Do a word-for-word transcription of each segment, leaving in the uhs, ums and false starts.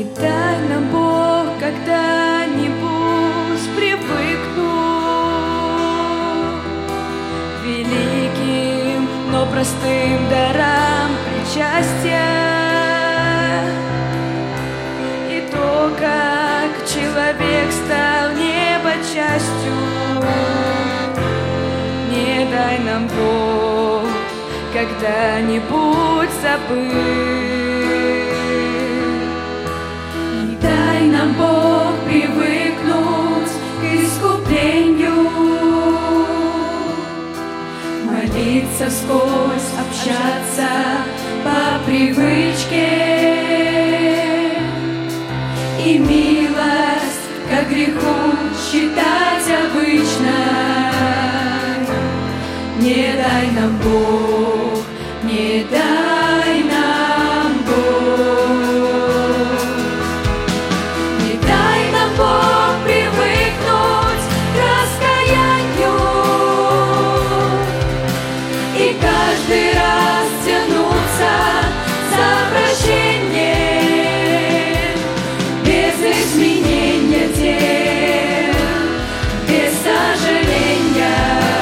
Не дай нам, Бог, когда-нибудь привыкнуть великим, но простым дарам причастия. И то, как человек стал небо частью, не дай нам, Бог, когда-нибудь забыть. Не дай нам, Бог, привыкнуть к искуплению, молиться вскользь, общаться по привычке, и милость ко греху считать обычной. Не дай нам, Бог, не дай нам, Бог. Не дай нам, Бог, привыкнуть к раскаянию и каждый раз тянуться за прощением, без изменения дел, без сожаления.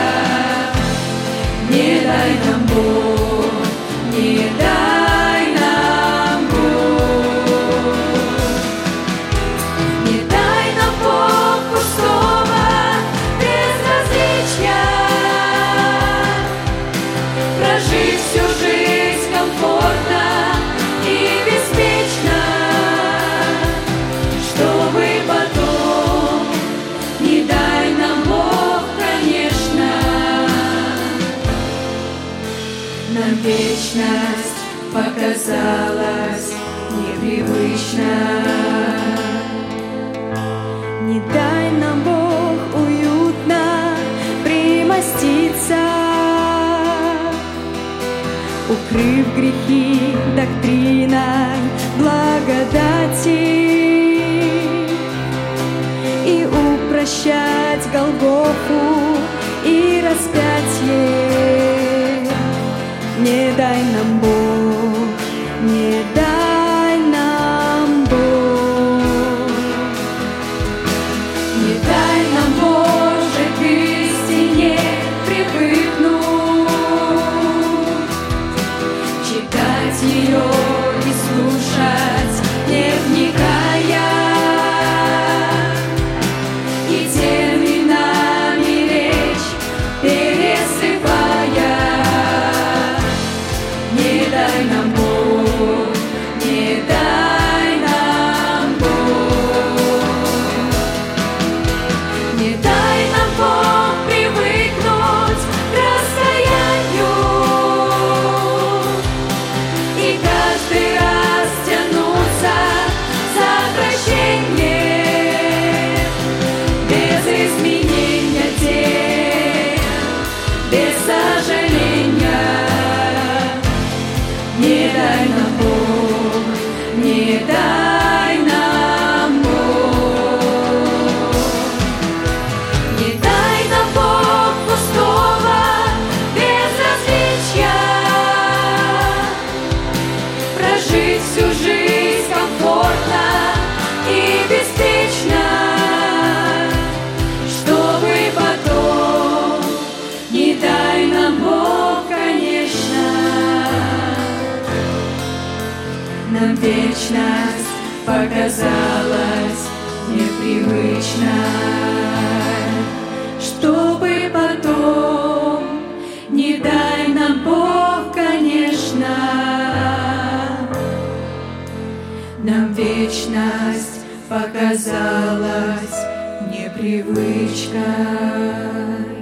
Не дай нам, Бог, не дай нам, Бог. Не дай нам, Бог, пустого безразличия, прожить всю жизнь комфортно и беспечно, чтобы потом не дай нам, Бог, конечно, нам вечность показалась непривычна. Не дай нам, Бог, уютно примоститься, укрыв грехи доктриной благодати, и упрощать Голгофу и распятие. Не дай нам, Бог, не дай нам, Бог. Не дай нам, Боже, к истине привыкнуть, читать ее и слушать, не вникая, и терминами речь пересыпая. Не дай нам, Бог, не дай нам, Бог. Не дай нам, Бог, привыкнуть к раскаянию и каждый раз тянуться за прощением, без изменения дел, без сожаления. Не дай нам, Бог, не дай нам, Бог. Не дай нам, Бог, пустого безразличия, прожить всю жизнь комфортно и беспечно, чтобы потом не дай нам, Бог, конечно, нам вечность показалась непривычной, чтобы потом не дай нам, Бог, конечно, нам вечность показалась непривычной.